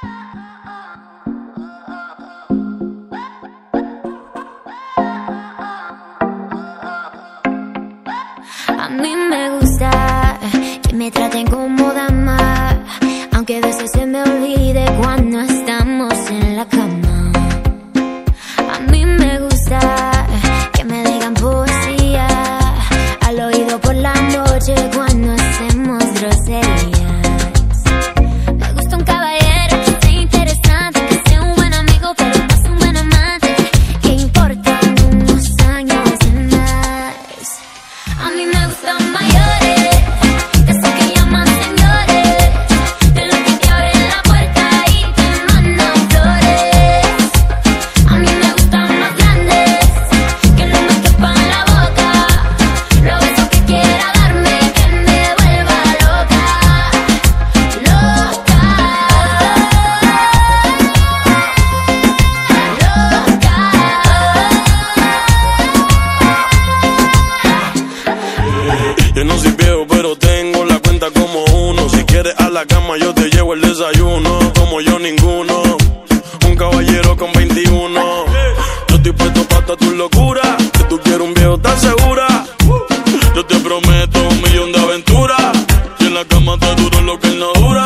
A mí me gusta que me traten como dama, aunque a veces se me olvide cuando estamos en la cama. A mí me gusta que me digan poesía al oído por la noche cuando hacemos groserías. Me gusta un caballero que sea interesante, que sea un buen amigo pero más un buen amante, que importan unos años de más. A mí me gustan mayores, de esos que llaman señores, de los que te abren la puerta y te mandan flores. A mí me gustan más grandes, que no me quepan la boca, los besos que quiera darme, que me vuelva loca, loca, Yo no soy viejo, pero tengo la cuenta como uno. Si quieres a la cama, yo te llevo el desayuno. Como yo, ninguno. Un caballero con 21. Yo estoy puesto pa' toda tu locura. Que tú quieres un viejo, ¿estás segura? Yo te prometo 1.000.000 de aventuras. Y en la cama te duro lo que él no dura.